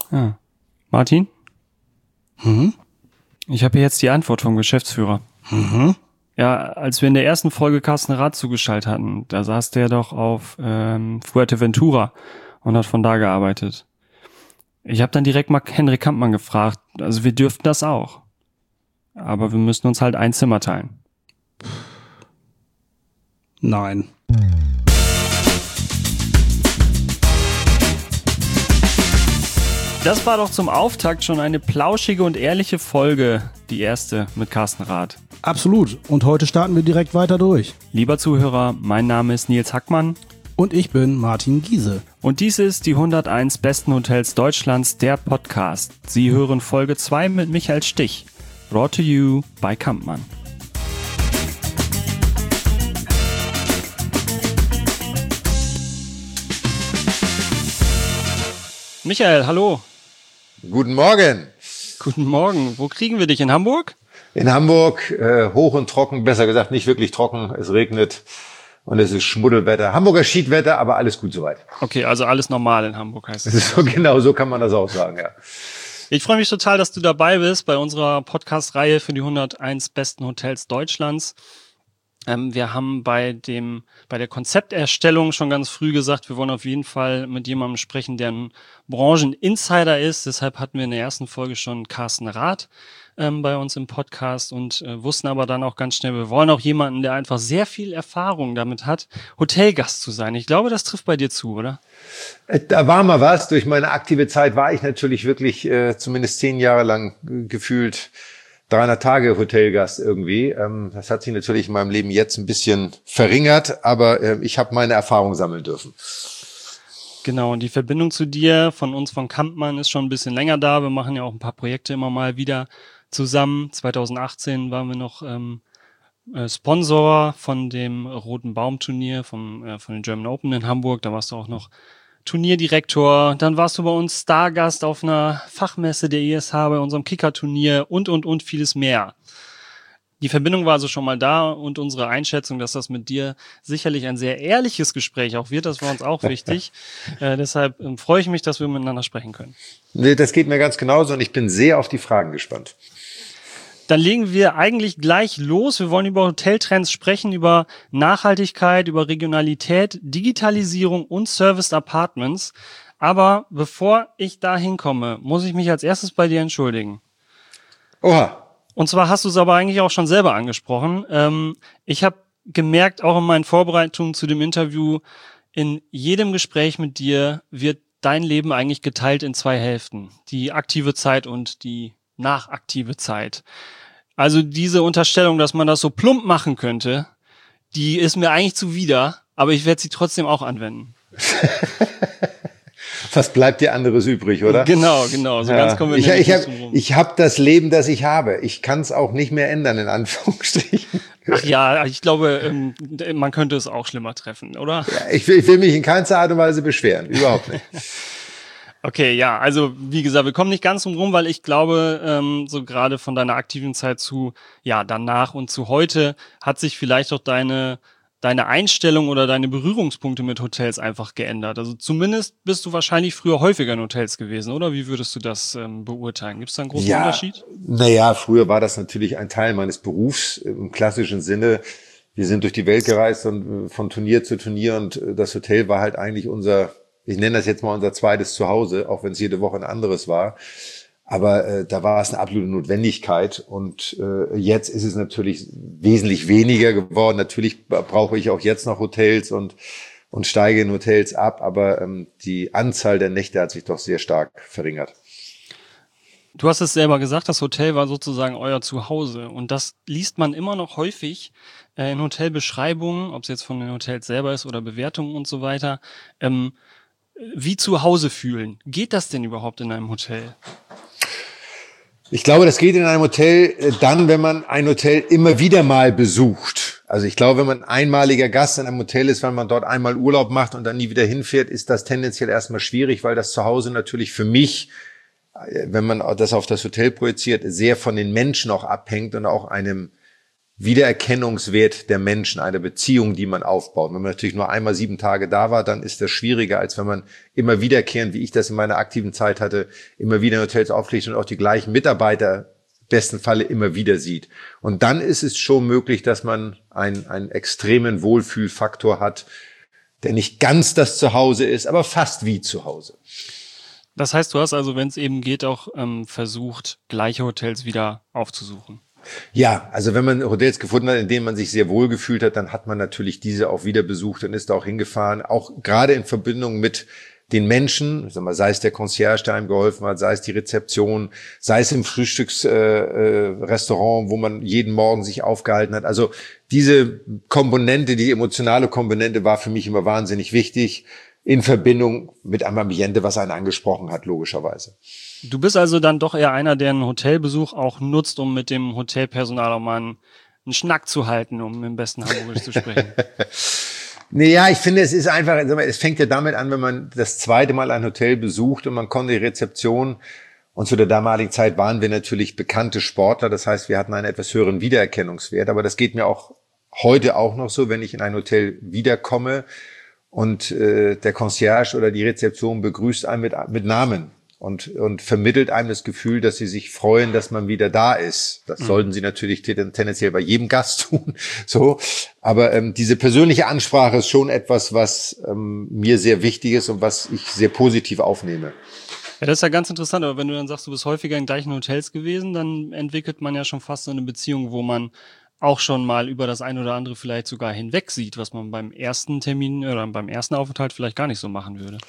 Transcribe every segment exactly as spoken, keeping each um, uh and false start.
Ja. Martin? Mhm. Ich habe hier jetzt die Antwort vom Geschäftsführer. Mhm. Ja, als wir in der ersten Folge Carsten Rath zugeschaltet hatten, da saß der doch auf ähm, Fuerteventura und hat von da gearbeitet. Ich habe dann direkt mal Henrik Kampmann gefragt, also wir dürften das auch. Aber wir müssen uns halt ein Zimmer teilen. Nein. Das war doch zum Auftakt schon eine plauschige und ehrliche Folge, die erste mit Carsten Rath. Absolut. Und heute starten wir direkt weiter durch. Lieber Zuhörer, mein Name ist Nils Hackmann. Und ich bin Martin Giese. Und dies ist die hunderteins besten Hotels Deutschlands, der Podcast. Sie hören Folge zwei mit Michael Stich. Brought to you by Kampmann. Michael, hallo. Guten Morgen. Guten Morgen. Wo kriegen wir dich? In Hamburg? In Hamburg, äh, hoch und trocken, besser gesagt nicht wirklich trocken. Es regnet und es ist Schmuddelwetter. Hamburger Schiedwetter, aber alles gut soweit. Okay, also alles normal in Hamburg heißt es. Das ist so, genau, so kann man das auch sagen, ja. Ich freue mich total, dass du dabei bist bei unserer Podcast-Reihe für die hunderteins besten Hotels Deutschlands. Ähm, wir haben bei dem, bei der Konzepterstellung schon ganz früh gesagt, wir wollen auf jeden Fall mit jemandem sprechen, der ein Brancheninsider ist. Deshalb hatten wir in der ersten Folge schon Carsten Rath ähm, bei uns im Podcast und äh, wussten aber dann auch ganz schnell, wir wollen auch jemanden, der einfach sehr viel Erfahrung damit hat, Hotelgast zu sein. Ich glaube, das trifft bei dir zu, oder? Da war mal was. Durch meine aktive Zeit war ich natürlich wirklich äh, zumindest zehn Jahre lang äh, gefühlt dreihundert Tage Hotelgast irgendwie. Ähm, das hat sich natürlich in meinem Leben jetzt ein bisschen verringert, aber äh, ich habe meine Erfahrung sammeln dürfen. Genau, und die Verbindung zu dir von uns von Kampmann ist schon ein bisschen länger da. Wir machen ja auch ein paar Projekte immer mal wieder zusammen. zwanzig achtzehn waren wir noch ähm, äh, Sponsor von dem Roten Baum Turnier vom, äh, von den German Open in Hamburg. Da warst du auch noch Turnierdirektor, dann warst du bei uns Stargast auf einer Fachmesse der I S H bei unserem Kicker-Turnier und, und, und vieles mehr. Die Verbindung war also schon mal da und unsere Einschätzung, dass das mit dir sicherlich ein sehr ehrliches Gespräch auch wird, das war uns auch wichtig. äh, deshalb ähm, freue ich mich, dass wir miteinander sprechen können. Nee, das geht mir ganz genauso und ich bin sehr auf die Fragen gespannt. Dann legen wir eigentlich gleich los. Wir wollen über Hoteltrends sprechen, über Nachhaltigkeit, über Regionalität, Digitalisierung und Serviced Apartments. Aber bevor ich da hinkomme, muss ich mich als erstes bei dir entschuldigen. Oha. Und zwar hast du es aber eigentlich auch schon selber angesprochen. Ähm, ich habe gemerkt, auch in meinen Vorbereitungen zu dem Interview, in jedem Gespräch mit dir wird dein Leben eigentlich geteilt in zwei Hälften. Die aktive Zeit und die nachaktive Zeit. Also diese Unterstellung, dass man das so plump machen könnte, die ist mir eigentlich zuwider, aber ich werde sie trotzdem auch anwenden. Was bleibt dir anderes übrig, oder? Genau, genau. So ja. ganz kommen wir ich, nicht ich drum rum. Ich habe das Leben, das ich habe. Ich kann es auch nicht mehr ändern, in Anführungsstrichen. Ach ja, ich glaube, ähm, man könnte es auch schlimmer treffen, oder? Ja, ich, will, ich will mich in keinster Art und Weise beschweren. Überhaupt nicht. Okay, ja, also wie gesagt, wir kommen nicht ganz drum rum, weil ich glaube, ähm, so gerade von deiner aktiven Zeit zu, ja, danach und zu heute hat sich vielleicht auch deine deine Einstellung oder deine Berührungspunkte mit Hotels einfach geändert. Also zumindest bist du wahrscheinlich früher häufiger in Hotels gewesen, oder? Wie würdest du das ähm, beurteilen? Gibt es da einen großen ja, Unterschied? Naja, früher war das natürlich ein Teil meines Berufs im klassischen Sinne. Wir sind durch die Welt gereist und von Turnier zu Turnier und das Hotel war halt eigentlich unser, ich nenne das jetzt mal unser zweites Zuhause, auch wenn es jede Woche ein anderes war. Aber äh, da war es eine absolute Notwendigkeit und äh, jetzt ist es natürlich wesentlich weniger geworden. Natürlich brauche ich auch jetzt noch Hotels und und steige in Hotels ab, aber ähm, die Anzahl der Nächte hat sich doch sehr stark verringert. Du hast es selber gesagt, das Hotel war sozusagen euer Zuhause und das liest man immer noch häufig äh, in Hotelbeschreibungen, ob es jetzt von den Hotels selber ist oder Bewertungen und so weiter. Ähm, wie zu Hause fühlen. Geht das denn überhaupt in einem Hotel? Ich glaube, das geht in einem Hotel dann, wenn man ein Hotel immer wieder mal besucht. Also ich glaube, wenn man einmaliger Gast in einem Hotel ist, wenn man dort einmal Urlaub macht und dann nie wieder hinfährt, ist das tendenziell erstmal schwierig, weil das Zuhause natürlich für mich, wenn man das auf das Hotel projiziert, sehr von den Menschen auch abhängt und auch einem Wiedererkennungswert der Menschen, einer Beziehung, die man aufbaut. Wenn man natürlich nur einmal sieben Tage da war, dann ist das schwieriger, als wenn man immer wiederkehrend, wie ich das in meiner aktiven Zeit hatte, immer wieder in Hotels auflegt und auch die gleichen Mitarbeiter besten Falle immer wieder sieht. Und dann ist es schon möglich, dass man einen, einen extremen Wohlfühlfaktor hat, der nicht ganz das Zuhause ist, aber fast wie zu Hause. Das heißt, du hast also, wenn es eben geht, auch ähm, versucht, gleiche Hotels wieder aufzusuchen. Ja, also wenn man Hotels gefunden hat, in denen man sich sehr wohl gefühlt hat, dann hat man natürlich diese auch wieder besucht und ist da auch hingefahren. Auch gerade in Verbindung mit den Menschen, sag mal, sei es der Concierge, der einem geholfen hat, sei es die Rezeption, sei es im Frühstücksrestaurant, äh, wo man jeden Morgen sich aufgehalten hat. Also diese Komponente, die emotionale Komponente war für mich immer wahnsinnig wichtig, in Verbindung mit einem Ambiente, was einen angesprochen hat, logischerweise. Du bist also dann doch eher einer, der einen Hotelbesuch auch nutzt, um mit dem Hotelpersonal auch mal einen, einen Schnack zu halten, um im besten Hamburgisch zu sprechen. Naja, ich finde, es ist einfach, es fängt ja damit an, wenn man das zweite Mal ein Hotel besucht und man kommt in die Rezeption. Und zu der damaligen Zeit waren wir natürlich bekannte Sportler. Das heißt, wir hatten einen etwas höheren Wiedererkennungswert. Aber das geht mir auch heute auch noch so, wenn ich in ein Hotel wiederkomme und äh, der Concierge oder die Rezeption begrüßt einen mit, mit Namen. Und, und vermittelt einem das Gefühl, dass sie sich freuen, dass man wieder da ist. Das mhm. sollten sie natürlich tendenziell bei jedem Gast tun. So, aber ähm, diese persönliche Ansprache ist schon etwas, was ähm, mir sehr wichtig ist und was ich sehr positiv aufnehme. Ja, das ist ja ganz interessant. Aber wenn du dann sagst, du bist häufiger in gleichen Hotels gewesen, dann entwickelt man ja schon fast so eine Beziehung, wo man auch schon mal über das ein oder andere vielleicht sogar hinweg sieht, was man beim ersten Termin oder beim ersten Aufenthalt vielleicht gar nicht so machen würde.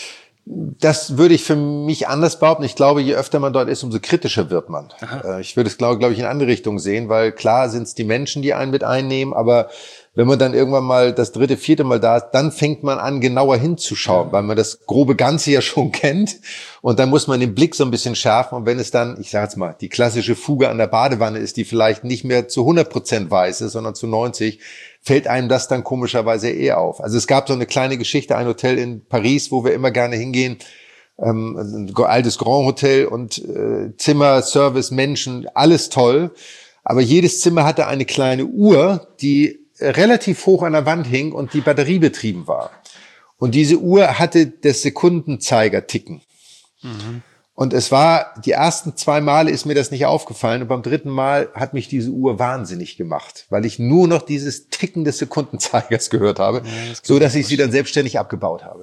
Das würde ich für mich anders behaupten. Ich glaube, je öfter man dort ist, umso kritischer wird man. Aha. Ich würde es, glaube, glaube ich, in eine andere Richtung sehen, weil klar sind es die Menschen, die einen mit einnehmen, aber wenn man dann irgendwann mal das dritte, vierte Mal da ist, dann fängt man an, genauer hinzuschauen, weil man das grobe Ganze ja schon kennt und dann muss man den Blick so ein bisschen schärfen und wenn es dann, ich sage jetzt mal, die klassische Fuge an der Badewanne ist, die vielleicht nicht mehr zu hundert Prozent weiß ist, sondern zu neunzig, fällt einem das dann komischerweise eher auf. Also es gab so eine kleine Geschichte, ein Hotel in Paris, wo wir immer gerne hingehen, ähm, ein altes Grand Hotel und äh, Zimmer, Service, Menschen, alles toll, aber jedes Zimmer hatte eine kleine Uhr, die relativ hoch an der Wand hing und die batteriebetrieben war. Und diese Uhr hatte das Sekundenzeiger ticken. Mhm. Und es war, die ersten zwei Male ist mir das nicht aufgefallen und beim dritten Mal hat mich diese Uhr wahnsinnig gemacht, weil ich nur noch dieses Ticken des Sekundenzeigers gehört habe, ja, das so dass ich sie dann selbstständig abgebaut habe.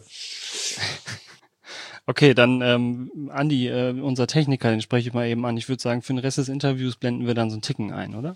Okay, dann ähm, Andi, äh, unser Techniker, den spreche ich mal eben an. Ich würde sagen, für den Rest des Interviews blenden wir dann so ein Ticken ein, oder?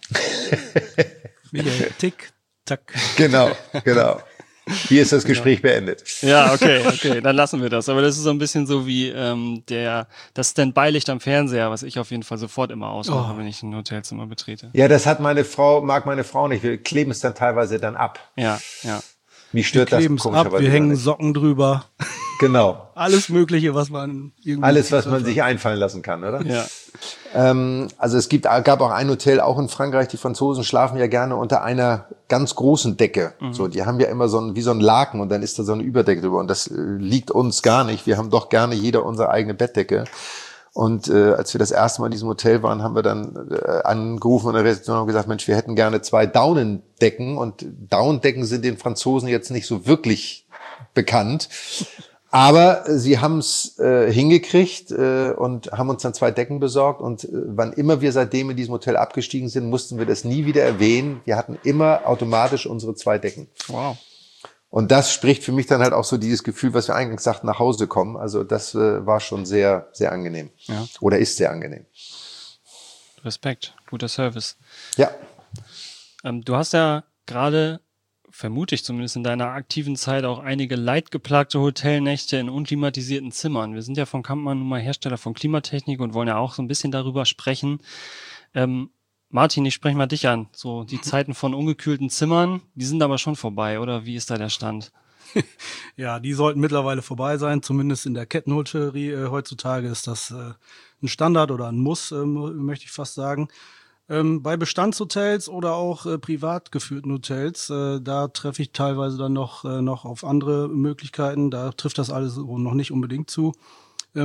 Michael, Tick, Tack. Genau, genau. Hier ist das Gespräch genau. beendet. Ja, okay, okay, dann lassen wir das. Aber das ist so ein bisschen so wie ähm, der das Standby-Licht am Fernseher, was ich auf jeden Fall sofort immer ausmache, oh. wenn ich ein Hotelzimmer betrete. Ja, das hat meine Frau, mag meine Frau nicht. Wir kleben es dann teilweise dann ab. Ja, ja. Mich stört wir das komischerweise ab, wir hängen nicht. Socken drüber. Genau. Alles Mögliche, was man irgendwie... Alles, was man sich einfallen lassen kann, oder? Ja. Ähm, also es gibt, gab auch ein Hotel, auch in Frankreich, die Franzosen schlafen ja gerne unter einer ganz großen Decke. Mhm. So, die haben ja immer so ein, wie so ein Laken und dann ist da so eine Überdecke drüber und das äh, liegt uns gar nicht. Wir haben doch gerne jeder unsere eigene Bettdecke. Und äh, als wir das erste Mal in diesem Hotel waren, haben wir dann äh, angerufen und in der Rezeption haben gesagt, Mensch, wir hätten gerne zwei Daunendecken. Und Daunendecken sind den Franzosen jetzt nicht so wirklich bekannt. Aber sie haben es äh, hingekriegt äh, und haben uns dann zwei Decken besorgt. Und äh, wann immer wir seitdem in diesem Hotel abgestiegen sind, mussten wir das nie wieder erwähnen. Wir hatten immer automatisch unsere zwei Decken. Wow. Und das spricht für mich dann halt auch so dieses Gefühl, was wir eingangs sagten, nach Hause kommen. Also das äh, war schon sehr, sehr angenehm. Ja. Oder ist sehr angenehm. Respekt, guter Service. Ja. Ähm, du hast ja gerade, vermute ich zumindest in deiner aktiven Zeit, auch einige leidgeplagte Hotelnächte in unklimatisierten Zimmern. Wir sind ja von Kampmann nun mal Hersteller von Klimatechnik und wollen ja auch so ein bisschen darüber sprechen. Ähm, Martin, ich spreche mal dich an. So, die Zeiten von ungekühlten Zimmern, die sind aber schon vorbei, oder? Wie ist da der Stand? Ja, die sollten mittlerweile vorbei sein. Zumindest in der Kettenhotellerie äh, heutzutage ist das äh, ein Standard oder ein Muss, äh, möchte ich fast sagen. Ähm, bei Bestandshotels oder auch äh, privat geführten Hotels, äh, da treffe ich teilweise dann noch, äh, noch auf andere Möglichkeiten. Da trifft das alles noch nicht unbedingt zu. Ähm,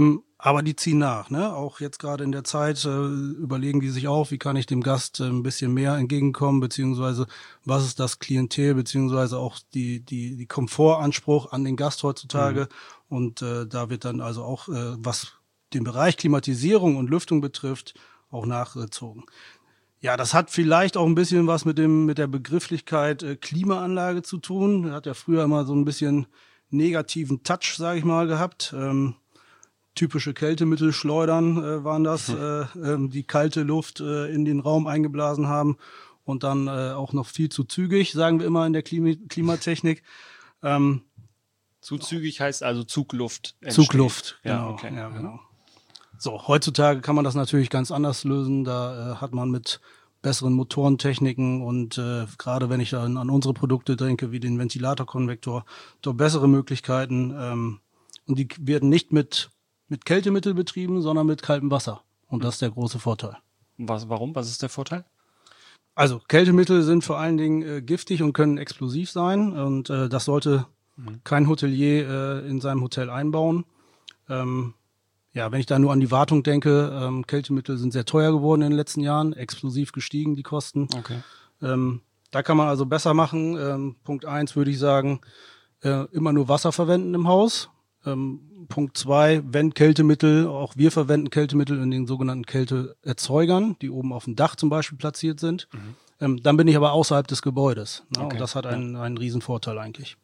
Aber die ziehen nach, ne? Auch jetzt gerade in der Zeit äh, überlegen die sich auch, wie kann ich dem Gast äh, ein bisschen mehr entgegenkommen, beziehungsweise was ist das Klientel, beziehungsweise auch die die die Komfortanspruch an den Gast heutzutage. Mhm. Und äh, da wird dann also auch, äh, was den Bereich Klimatisierung und Lüftung betrifft, auch nachgezogen. Ja, das hat vielleicht auch ein bisschen was mit dem mit der Begrifflichkeit äh, Klimaanlage zu tun. Hat ja früher immer so ein bisschen negativen Touch, sage ich mal, gehabt. Ähm, Typische Kältemittelschleudern äh, waren das, äh, äh, die kalte Luft äh, in den Raum eingeblasen haben und dann äh, auch noch viel zu zügig, sagen wir immer in der Klima Klimatechnik. Ähm, zu zügig heißt also Zugluft. Entsteht. Zugluft, genau. Ja, okay. Ja, genau. So, heutzutage kann man das natürlich ganz anders lösen. Da äh, hat man mit besseren Motorentechniken und äh, gerade wenn ich dann an unsere Produkte denke, wie den Ventilatorkonvektor, dort bessere Möglichkeiten. Ähm, und die werden nicht mit mit Kältemittel betrieben, sondern mit kaltem Wasser. Und das ist der große Vorteil. Was, warum? Was ist der Vorteil? Also Kältemittel sind vor allen Dingen äh, giftig und können explosiv sein. Und äh, das sollte mhm. kein Hotelier äh, in seinem Hotel einbauen. Ähm, ja, wenn ich da nur an die Wartung denke, ähm, Kältemittel sind sehr teuer geworden in den letzten Jahren, explosiv gestiegen, die Kosten. Okay. Ähm, da kann man also besser machen. Ähm, Punkt eins würde ich sagen, äh, immer nur Wasser verwenden im Haus. Ähm, Punkt zwei, wenn Kältemittel, auch wir verwenden Kältemittel in den sogenannten Kälteerzeugern, die oben auf dem Dach zum Beispiel platziert sind. Mhm. Ähm, dann bin ich aber außerhalb des Gebäudes. Ne? Okay. Und das hat einen, einen riesen Vorteil eigentlich.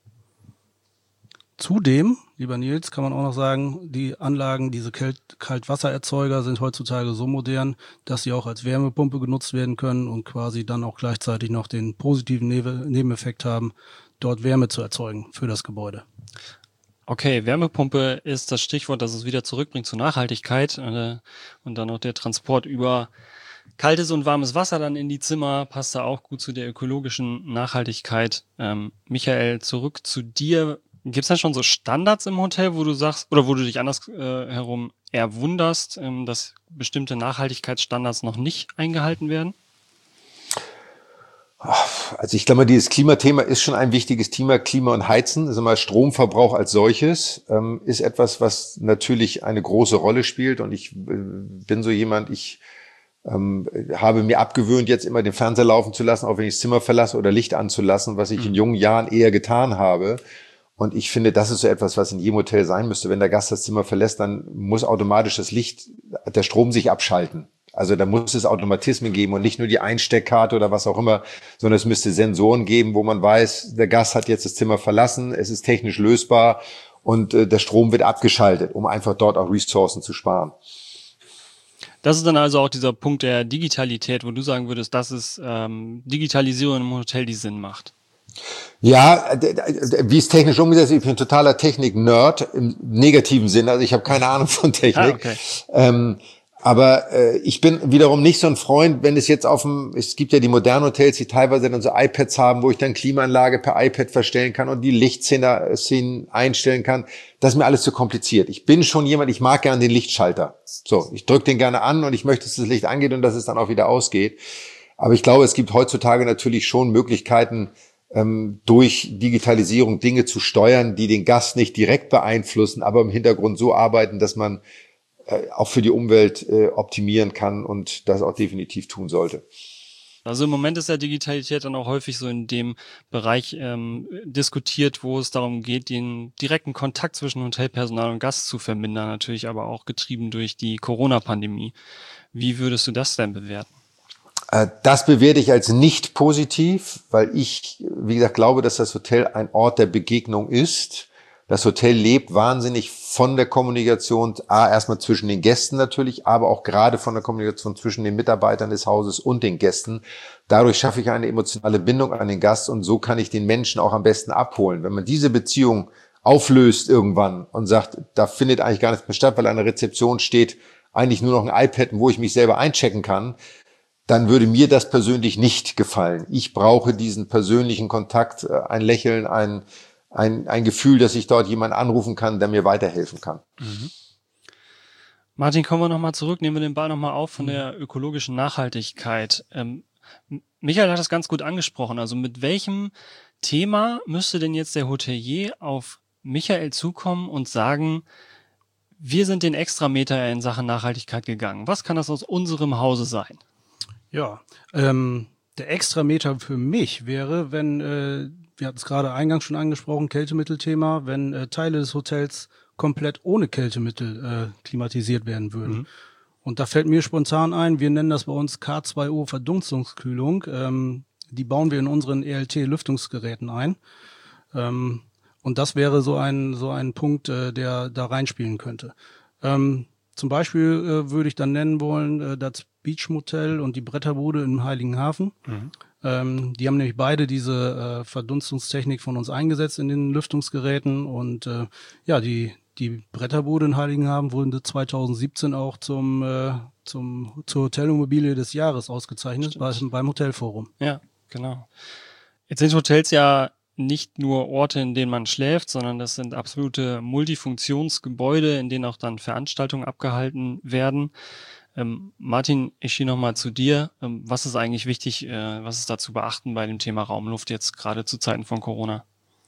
Zudem, lieber Nils, kann man auch noch sagen, die Anlagen, diese Kalt- Kaltwassererzeuger sind heutzutage so modern, dass sie auch als Wärmepumpe genutzt werden können und quasi dann auch gleichzeitig noch den positiven Ne- Nebeneffekt haben, dort Wärme zu erzeugen für das Gebäude. Okay, Wärmepumpe ist das Stichwort, das es wieder zurückbringt zur Nachhaltigkeit äh, und dann noch der Transport über kaltes und warmes Wasser dann in die Zimmer, passt da auch gut zu der ökologischen Nachhaltigkeit. Ähm, Michael, zurück zu dir. Gibt es da schon so Standards im Hotel, wo du sagst, oder wo du dich anders äh, herum eher wunderst, ähm, dass bestimmte Nachhaltigkeitsstandards noch nicht eingehalten werden? Also ich glaube, dieses Klimathema ist schon ein wichtiges Thema. Klima und Heizen, also mal Stromverbrauch als solches, ähm, ist etwas, was natürlich eine große Rolle spielt. Und ich äh, bin so jemand, ich ähm, habe mir abgewöhnt, jetzt immer den Fernseher laufen zu lassen, auch wenn ich das Zimmer verlasse oder Licht anzulassen, was ich mhm. in jungen Jahren eher getan habe. Und ich finde, das ist so etwas, was in jedem Hotel sein müsste. Wenn der Gast das Zimmer verlässt, dann muss automatisch das Licht, der Strom sich abschalten. Also da muss es Automatismen geben und nicht nur die Einsteckkarte oder was auch immer, sondern es müsste Sensoren geben, wo man weiß, der Gast hat jetzt das Zimmer verlassen, es ist technisch lösbar und äh, der Strom wird abgeschaltet, um einfach dort auch Ressourcen zu sparen. Das ist dann also auch dieser Punkt der Digitalität, wo du sagen würdest, dass es ähm, Digitalisierung im Hotel, die Sinn macht. Ja, wie es technisch umgesetzt ist, ich bin ein totaler Technik-Nerd im negativen Sinne, also ich habe keine Ahnung von Technik. Ah, okay. ähm, Aber äh, ich bin wiederum nicht so ein Freund, wenn es jetzt auf dem, es gibt ja die modernen Hotels, die teilweise dann so iPads haben, wo ich dann Klimaanlage per iPad verstellen kann und die Lichtszenen einstellen kann. Das ist mir alles zu kompliziert. Ich bin schon jemand, ich mag gerne den Lichtschalter. So, ich drücke den gerne an und ich möchte, dass das Licht angeht und dass es dann auch wieder ausgeht. Aber ich glaube, es gibt heutzutage natürlich schon Möglichkeiten, ähm, durch Digitalisierung Dinge zu steuern, die den Gast nicht direkt beeinflussen, aber im Hintergrund so arbeiten, dass man auch für die Umwelt äh, optimieren kann und das auch definitiv tun sollte. Also im Moment ist ja Digitalität dann auch häufig so in dem Bereich ähm, diskutiert, wo es darum geht, den direkten Kontakt zwischen Hotelpersonal und Gast zu vermindern, natürlich aber auch getrieben durch die Corona-Pandemie. Wie würdest du das denn bewerten? Äh, das bewerte ich als nicht positiv, weil ich, wie gesagt, glaube, dass das Hotel ein Ort der Begegnung ist. Das Hotel lebt wahnsinnig von der Kommunikation, a, erstmal zwischen den Gästen natürlich, aber auch gerade von der Kommunikation zwischen den Mitarbeitern des Hauses und den Gästen. Dadurch schaffe ich eine emotionale Bindung an den Gast und so kann ich den Menschen auch am besten abholen. Wenn man diese Beziehung auflöst irgendwann und sagt, da findet eigentlich gar nichts mehr statt, weil an der Rezeption steht eigentlich nur noch ein iPad, wo ich mich selber einchecken kann, dann würde mir das persönlich nicht gefallen. Ich brauche diesen persönlichen Kontakt, ein Lächeln, ein Ein, ein Gefühl, dass ich dort jemanden anrufen kann, der mir weiterhelfen kann. Mhm. Martin, kommen wir nochmal zurück, nehmen wir den Ball nochmal auf von der ökologischen Nachhaltigkeit. Ähm, Michael hat das ganz gut angesprochen. Also mit welchem Thema müsste denn jetzt der Hotelier auf Michael zukommen und sagen, Wir sind den Extrameter in Sachen Nachhaltigkeit gegangen. Was kann das aus unserem Hause sein? Ja, ähm, der Extrameter für mich wäre, wenn, äh, wir hatten es gerade eingangs schon angesprochen, Kältemittelthema, wenn äh, Teile des Hotels komplett ohne Kältemittel äh, klimatisiert werden würden. Mhm. Und da fällt mir spontan ein, wir nennen das bei uns K zwei O Verdunstungskühlung. Ähm, die bauen wir in unseren E L T-Lüftungsgeräten ein. Ähm, und das wäre so ein so ein Punkt, äh, der da reinspielen könnte. Ähm, zum Beispiel äh, würde ich dann nennen wollen, äh, das Beach Motel und die Bretterbude im Heiligenhafen. Mhm. Ähm, die haben nämlich beide diese äh, Verdunstungstechnik von uns eingesetzt in den Lüftungsgeräten. Und äh, ja, die die Bretterbude in Heiligenhafen wurde zwanzig siebzehn auch zum äh, zum zur Hotelimmobilie des Jahres ausgezeichnet bei, beim Hotelforum. Ja, genau. Jetzt sind Hotels ja nicht nur Orte, in denen man schläft, sondern das sind absolute Multifunktionsgebäude, in denen auch dann Veranstaltungen abgehalten werden. Ähm, Martin, ich gehe nochmal zu dir. Ähm, was ist eigentlich wichtig, äh, was ist da zu beachten bei dem Thema Raumluft jetzt gerade zu Zeiten von Corona?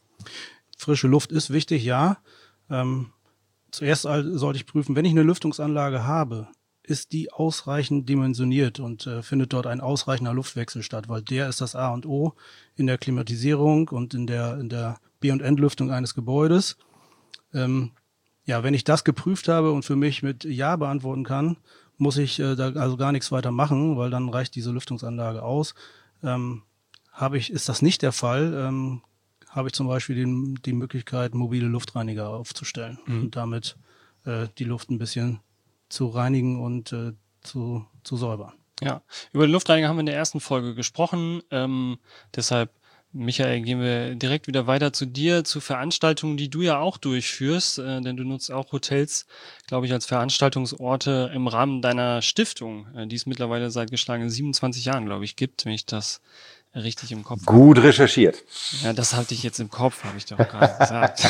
Frische Luft ist wichtig, ja. Ähm, zuerst sollte ich prüfen, wenn ich eine Lüftungsanlage habe, ist die ausreichend dimensioniert und äh, findet dort ein ausreichender Luftwechsel statt, weil der ist das A und O in der Klimatisierung und in der in der B- und Entlüftung eines Gebäudes. Ähm, ja, wenn ich das geprüft habe und für mich mit Ja beantworten kann, muss ich äh, da also gar nichts weiter machen, weil dann reicht diese Lüftungsanlage aus. Ähm, habe ich, ist das nicht der Fall, ähm, habe ich zum Beispiel die, die Möglichkeit, mobile Luftreiniger aufzustellen mhm. und damit äh, die Luft ein bisschen zu reinigen und äh, zu, zu säubern. Ja, über den Luftreiniger haben wir in der ersten Folge gesprochen. Ähm, deshalb, Michael, gehen wir direkt wieder weiter zu dir, zu Veranstaltungen, die du ja auch durchführst, äh, denn du nutzt auch Hotels, glaube ich, als Veranstaltungsorte im Rahmen deiner Stiftung, äh, die es mittlerweile seit geschlagenen siebenundzwanzig Jahren, glaube ich, gibt, wenn ich das richtig im Kopf habe. Gut recherchiert. Ja, das hatte ich jetzt im Kopf, habe ich doch gerade gesagt.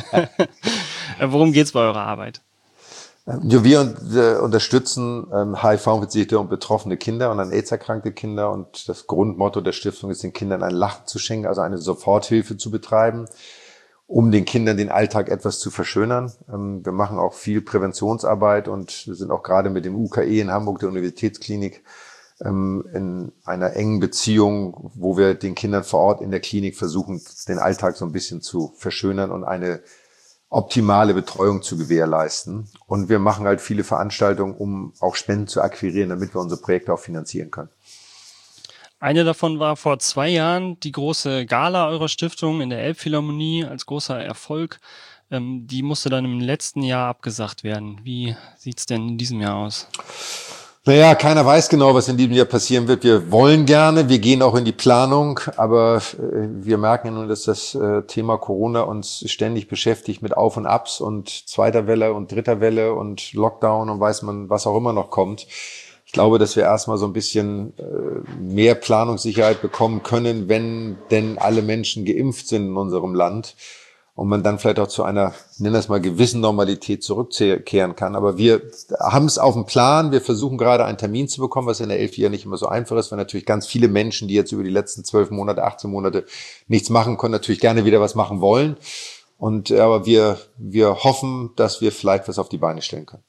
Worum geht's bei eurer Arbeit? Ja, wir äh, unterstützen ähm, H I V-Infizierte und betroffene Kinder und an AIDS erkrankte Kinder. Und das Grundmotto der Stiftung ist, den Kindern ein Lachen zu schenken, also eine Soforthilfe zu betreiben, um den Kindern den Alltag etwas zu verschönern. Ähm, wir machen auch viel Präventionsarbeit und wir sind auch gerade mit dem U K E in Hamburg, der Universitätsklinik, ähm, in einer engen Beziehung, wo wir den Kindern vor Ort in der Klinik versuchen, den Alltag so ein bisschen zu verschönern und eine optimale Betreuung zu gewährleisten. Und wir machen halt viele Veranstaltungen, um auch Spenden zu akquirieren, damit wir unsere Projekte auch finanzieren können. Eine davon war vor zwei Jahren die große Gala eurer Stiftung in der Elbphilharmonie als großer Erfolg. Ähm, die musste dann im letzten Jahr abgesagt werden. Wie sieht's denn in diesem Jahr aus? Naja, keiner weiß genau, was in diesem Jahr passieren wird. Wir wollen gerne, wir gehen auch in die Planung, aber äh, wir merken nun, dass das äh, Thema Corona uns ständig beschäftigt mit Auf und Abs und zweiter Welle und dritter Welle und Lockdown und weiß man, was auch immer noch kommt. Ich glaube, dass wir erstmal so ein bisschen äh, mehr Planungssicherheit bekommen können, wenn denn alle Menschen geimpft sind in unserem Land. Und man dann vielleicht auch zu einer, nennen wir es mal, gewissen Normalität zurückkehren kann. Aber wir haben es auf dem Plan. Wir versuchen gerade einen Termin zu bekommen, was in der Elf ja nicht immer so einfach ist, weil natürlich ganz viele Menschen, die jetzt über die letzten zwölf Monate, achtzehn Monate nichts machen können, natürlich gerne wieder was machen wollen. Und aber wir wir hoffen, dass wir vielleicht was auf die Beine stellen können.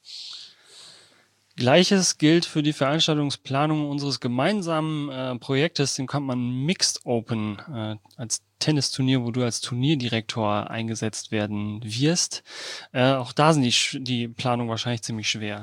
Gleiches gilt für die Veranstaltungsplanung unseres gemeinsamen äh, Projektes, den kann man Mixed Open äh, als Tennisturnier, wo du als Turnierdirektor eingesetzt werden wirst. Äh, auch da sind die, die Planungen wahrscheinlich ziemlich schwer.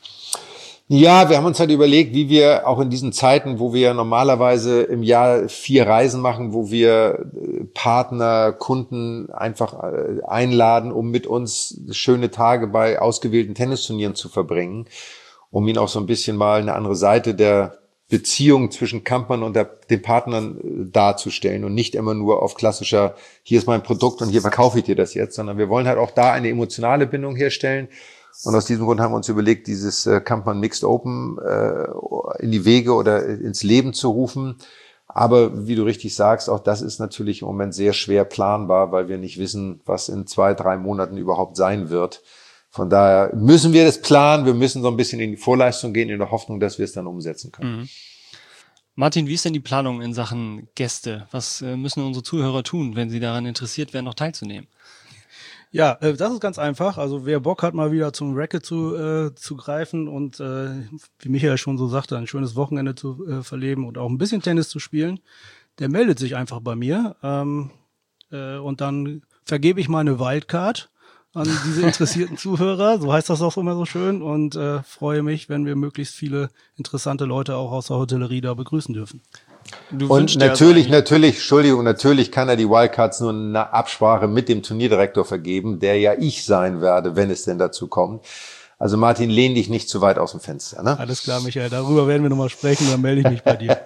Ja, wir haben uns halt überlegt, wie wir auch in diesen Zeiten, wo wir normalerweise im Jahr vier Reisen machen, wo wir Partner, Kunden einfach einladen, um mit uns schöne Tage bei ausgewählten Tennisturnieren zu verbringen, um ihnen auch so ein bisschen mal eine andere Seite der Beziehung zwischen Kampmann und der, den Partnern darzustellen und nicht immer nur auf klassischer, hier ist mein Produkt und hier verkaufe ich dir das jetzt, sondern wir wollen halt auch da eine emotionale Bindung herstellen. Und aus diesem Grund haben wir uns überlegt, dieses äh, Kampmann Mixed Open äh, in die Wege oder ins Leben zu rufen. Aber wie du richtig sagst, auch das ist natürlich im Moment sehr schwer planbar, weil wir nicht wissen, was in zwei, drei Monaten überhaupt sein wird. Von daher müssen wir das planen, wir müssen so ein bisschen in die Vorleistung gehen, in der Hoffnung, dass wir es dann umsetzen können. Mhm. Martin, wie ist denn die Planung in Sachen Gäste? Was äh, müssen unsere Zuhörer tun, wenn sie daran interessiert wären, noch teilzunehmen? Ja, äh, das ist ganz einfach. Also wer Bock hat, mal wieder zum Racket zu, äh, zu greifen und äh, wie Michael schon so sagte, ein schönes Wochenende zu äh, verleben und auch ein bisschen Tennis zu spielen, der meldet sich einfach bei mir ähm, äh, und dann vergebe ich meine Wildcard an diese interessierten Zuhörer, so heißt das auch immer so schön, und äh, freue mich, wenn wir möglichst viele interessante Leute auch aus der Hotellerie da begrüßen dürfen. Du Und wünschst dir natürlich, also natürlich, Entschuldigung, natürlich kann er die Wildcards nur in einer Absprache mit dem Turnierdirektor vergeben, der ja ich sein werde, wenn es denn dazu kommt. Also Martin, lehn dich nicht zu weit aus dem Fenster, ne? Alles klar, Michael, darüber werden wir nochmal sprechen, dann melde ich mich bei dir.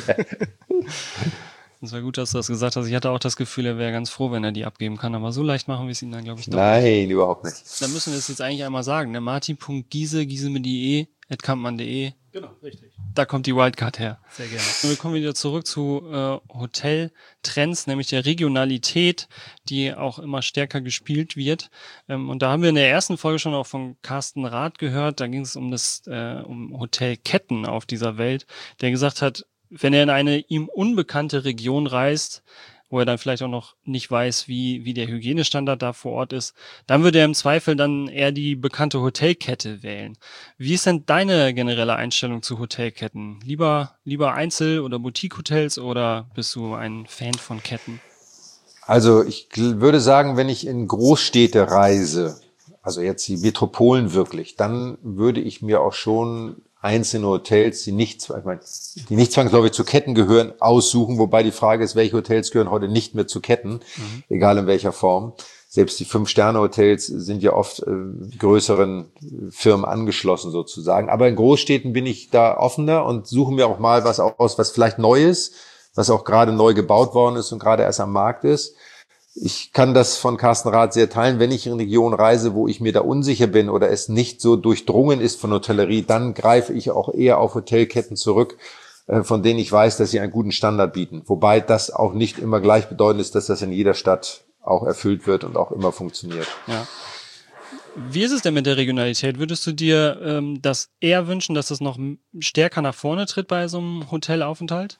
Es war gut, dass du das gesagt hast. Ich hatte auch das Gefühl, er wäre ganz froh, wenn er die abgeben kann. Aber so leicht machen wir es ihm dann, glaube ich, doch. Nein, überhaupt nicht. Dann müssen wir es jetzt eigentlich einmal sagen. Ne? Martin Punkt Giese, Giese mit I E, at kampmann Punkt de. Genau, richtig. Da kommt die Wildcard her. Sehr gerne. Und wir kommen wieder zurück zu äh, Hoteltrends, nämlich der Regionalität, die auch immer stärker gespielt wird. Ähm, und da haben wir in der ersten Folge schon auch von Carsten Rath gehört. Da ging es um das äh, um Hotelketten auf dieser Welt, der gesagt hat, wenn er in eine ihm unbekannte Region reist, wo er dann vielleicht auch noch nicht weiß, wie wie der Hygienestandard da vor Ort ist, dann würde er im Zweifel dann eher die bekannte Hotelkette wählen. Wie ist denn deine generelle Einstellung zu Hotelketten? Lieber lieber Einzel- oder Boutique-Hotels oder bist du ein Fan von Ketten? Also ich gl- würde sagen, wenn ich in Großstädte reise, also jetzt die Metropolen wirklich, dann würde ich mir auch schon einzelne Hotels, die nicht, ich meine, die nicht zwangsläufig zu Ketten gehören, aussuchen, wobei die Frage ist, welche Hotels gehören heute nicht mehr zu Ketten, mhm. egal in welcher Form. Selbst die Fünf-Sterne-Hotels sind ja oft äh, größeren Firmen angeschlossen sozusagen. Aber in Großstädten bin ich da offener und suche mir auch mal was aus, was vielleicht neu ist, was auch gerade neu gebaut worden ist und gerade erst am Markt ist. Ich kann das von Carsten Rath sehr teilen. Wenn ich in Regionen reise, wo ich mir da unsicher bin oder es nicht so durchdrungen ist von Hotellerie, dann greife ich auch eher auf Hotelketten zurück, von denen ich weiß, dass sie einen guten Standard bieten. Wobei das auch nicht immer gleichbedeutend ist, dass das in jeder Stadt auch erfüllt wird und auch immer funktioniert. Ja. Wie ist es denn mit der Regionalität? Würdest du dir ähm, das eher wünschen, dass das noch stärker nach vorne tritt bei so einem Hotelaufenthalt?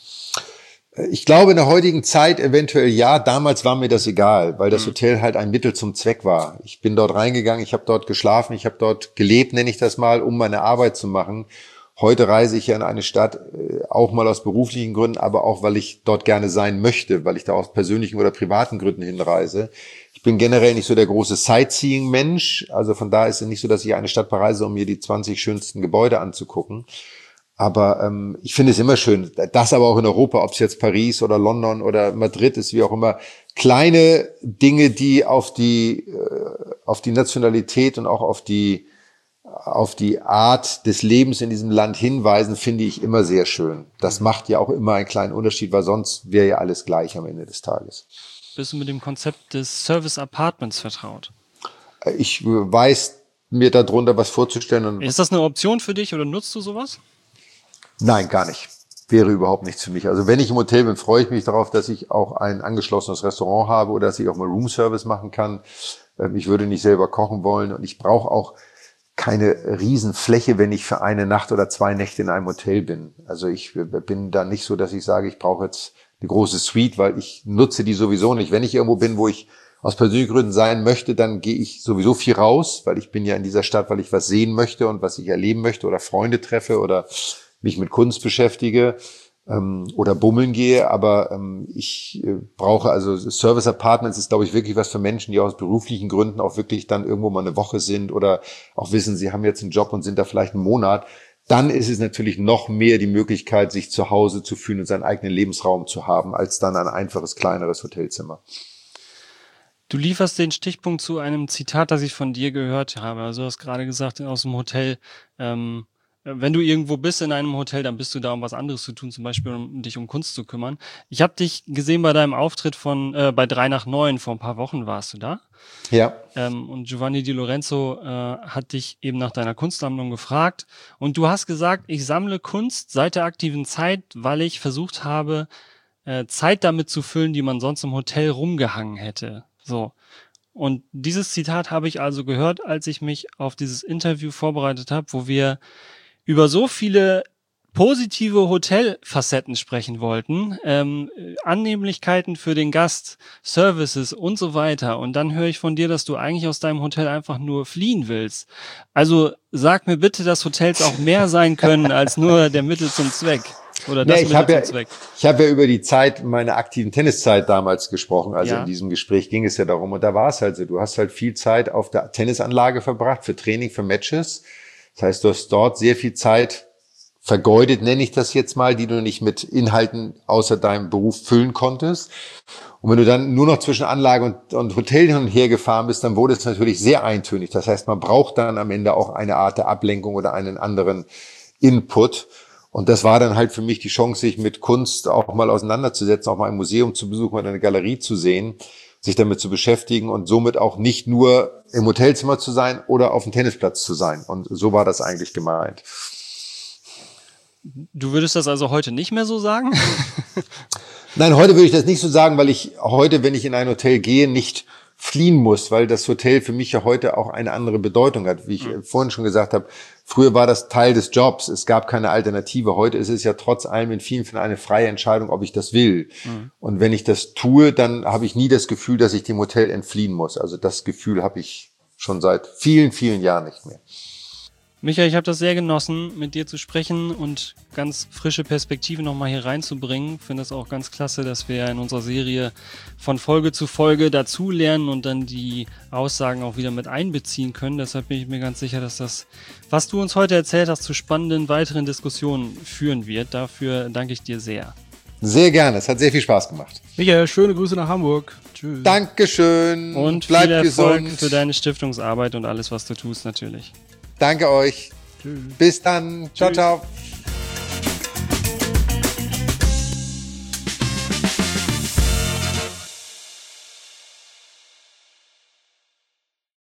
Ich glaube, in der heutigen Zeit eventuell ja. Damals war mir das egal, weil das Hotel halt ein Mittel zum Zweck war. Ich bin dort reingegangen, ich habe dort geschlafen, ich habe dort gelebt, nenne ich das mal, um meine Arbeit zu machen. Heute reise ich ja in eine Stadt, auch mal aus beruflichen Gründen, aber auch, weil ich dort gerne sein möchte, weil ich da aus persönlichen oder privaten Gründen hinreise. Ich bin generell nicht so der große Sightseeing-Mensch. Also von daher ist es nicht so, dass ich eine Stadt bereise, um mir die zwanzig schönsten Gebäude anzugucken. Aber ähm, ich finde es immer schön, das aber auch in Europa, ob es jetzt Paris oder London oder Madrid ist, wie auch immer, kleine Dinge, die auf die äh, auf die Nationalität und auch auf die auf die Art des Lebens in diesem Land hinweisen, finde ich immer sehr schön. Das macht ja auch immer einen kleinen Unterschied, weil sonst wäre ja alles gleich am Ende des Tages. Bist du mit dem Konzept des Service Apartments vertraut? Ich weiß mir darunter was vorzustellen. Und ist das eine Option für dich oder nutzt du sowas? Nein, gar nicht. Wäre überhaupt nichts für mich. Also wenn ich im Hotel bin, freue ich mich darauf, dass ich auch ein angeschlossenes Restaurant habe oder dass ich auch mal Roomservice machen kann. Ich würde nicht selber kochen wollen und ich brauche auch keine Riesenfläche, wenn ich für eine Nacht oder zwei Nächte in einem Hotel bin. Also ich bin da nicht so, dass ich sage, ich brauche jetzt eine große Suite, weil ich nutze die sowieso nicht. Wenn ich irgendwo bin, wo ich aus persönlichen Gründen sein möchte, dann gehe ich sowieso viel raus, weil ich bin ja in dieser Stadt, weil ich was sehen möchte und was ich erleben möchte oder Freunde treffe oder mich mit Kunst beschäftige ähm, oder bummeln gehe, aber ähm, ich äh, brauche, also Service Apartments ist, glaube ich, wirklich was für Menschen, die aus beruflichen Gründen auch wirklich dann irgendwo mal eine Woche sind oder auch wissen, sie haben jetzt einen Job und sind da vielleicht einen Monat. Dann ist es natürlich noch mehr die Möglichkeit, sich zu Hause zu fühlen und seinen eigenen Lebensraum zu haben, als dann ein einfaches, kleineres Hotelzimmer. Du lieferst den Stichpunkt zu einem Zitat, das ich von dir gehört habe. Also du hast gerade gesagt, aus dem Hotel, ähm, wenn du irgendwo bist in einem Hotel, dann bist du da, um was anderes zu tun, zum Beispiel um dich um Kunst zu kümmern. Ich habe dich gesehen bei deinem Auftritt von äh, bei drei nach neun, vor ein paar Wochen warst du da. Ja. Ähm, und Giovanni Di Lorenzo äh, hat dich eben nach deiner Kunstsammlung gefragt. Und du hast gesagt, ich sammle Kunst seit der aktiven Zeit, weil ich versucht habe, äh, Zeit damit zu füllen, die man sonst im Hotel rumgehangen hätte. So. Und dieses Zitat habe ich also gehört, als ich mich auf dieses Interview vorbereitet habe, wo wir über so viele positive Hotelfacetten sprechen wollten, ähm, Annehmlichkeiten für den Gast, Services und so weiter. Und dann höre ich von dir, dass du eigentlich aus deinem Hotel einfach nur fliehen willst. Also sag mir bitte, dass Hotels auch mehr sein können als nur der Mittel zum Zweck. Oder das nee, ich Mittel habe zum ja, Zweck. Ich habe ja über die Zeit, meine aktiven Tenniszeit damals gesprochen. Also ja. in diesem Gespräch ging es ja darum. Und da war es halt so, du hast halt viel Zeit auf der Tennisanlage verbracht, für Training, für Matches. Das heißt, du hast dort sehr viel Zeit vergeudet, nenne ich das jetzt mal, die du nicht mit Inhalten außer deinem Beruf füllen konntest. Und wenn du dann nur noch zwischen Anlage und, und Hotel hin und her gefahren bist, dann wurde es natürlich sehr eintönig. Das heißt, man braucht dann am Ende auch eine Art der Ablenkung oder einen anderen Input. Und das war dann halt für mich die Chance, sich mit Kunst auch mal auseinanderzusetzen, auch mal ein Museum zu besuchen oder eine Galerie zu sehen, sich damit zu beschäftigen und somit auch nicht nur im Hotelzimmer zu sein oder auf dem Tennisplatz zu sein. Und so war das eigentlich gemeint. Du würdest das also heute nicht mehr so sagen? Nein, heute würde ich das nicht so sagen, weil ich heute, wenn ich in ein Hotel gehe, nicht fliehen muss, weil das Hotel für mich ja heute auch eine andere Bedeutung hat. Wie ich mhm. vorhin schon gesagt habe, früher war das Teil des Jobs, es gab keine Alternative. Heute ist es ja trotz allem in vielen Fällen eine freie Entscheidung, ob ich das will. Mhm. Und wenn ich das tue, dann habe ich nie das Gefühl, dass ich dem Hotel entfliehen muss. Also das Gefühl habe ich schon seit vielen, vielen Jahren nicht mehr. Michael, ich habe das sehr genossen, mit dir zu sprechen und ganz frische Perspektive nochmal hier reinzubringen. Ich finde es auch ganz klasse, dass wir in unserer Serie von Folge zu Folge dazulernen und dann die Aussagen auch wieder mit einbeziehen können. Deshalb bin ich mir ganz sicher, dass das, was du uns heute erzählt hast, zu spannenden weiteren Diskussionen führen wird. Dafür danke ich dir sehr. Sehr gerne, es hat sehr viel Spaß gemacht. Michael, schöne Grüße nach Hamburg. Tschüss. Dankeschön. Und viel Erfolg gesund für deine Stiftungsarbeit und alles, was du tust, natürlich. Danke euch. Tschüss. Bis dann. Ciao, Tschüss. ciao.